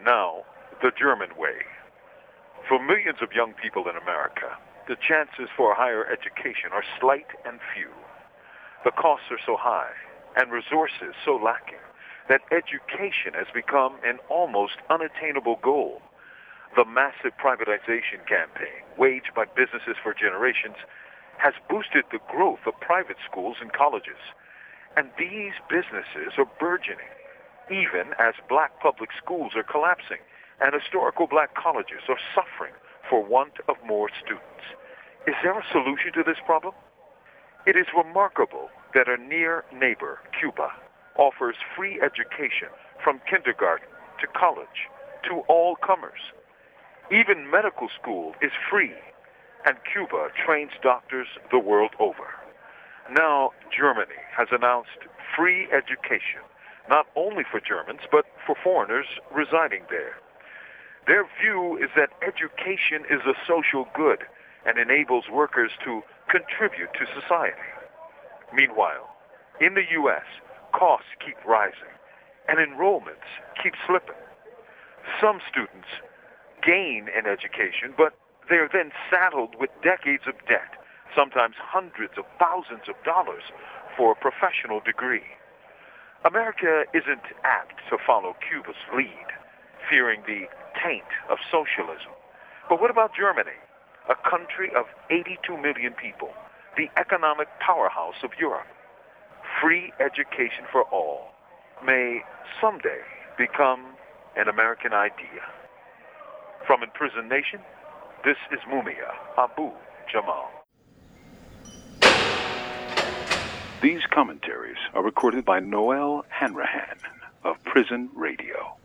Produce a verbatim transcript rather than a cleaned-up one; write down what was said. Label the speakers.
Speaker 1: Now, the German way. For millions of young people in America, the chances for higher education are slight and few. The costs are so high and resources so lacking that education has become an almost unattainable goal. The massive privatization campaign, waged by businesses for generations, has boosted the growth of private schools and colleges. And these businesses are burgeoning, even as black public schools are collapsing and historical black colleges are suffering for want of more students. Is there a solution to this problem? It is remarkable that a near neighbor, Cuba, offers free education from kindergarten to college to all comers. Even medical school is free, and Cuba trains doctors the world over. Now, Germany has announced free education, not only for Germans, but for foreigners residing there. Their view is that education is a social good and enables workers to contribute to society. Meanwhile, in the U S, costs keep rising and enrollments keep slipping. Some students gain in education, but they are then saddled with decades of debt, sometimes hundreds of thousands of dollars for a professional degree. America isn't apt to follow Cuba's lead, fearing the taint of socialism. But what about Germany, a country of eighty-two million people, the economic powerhouse of Europe? Free education for all may someday become an American idea. From Imprisoned Nation, this is Mumia Abu Jamal.
Speaker 2: These commentaries are recorded by Noel Hanrahan of Prison Radio.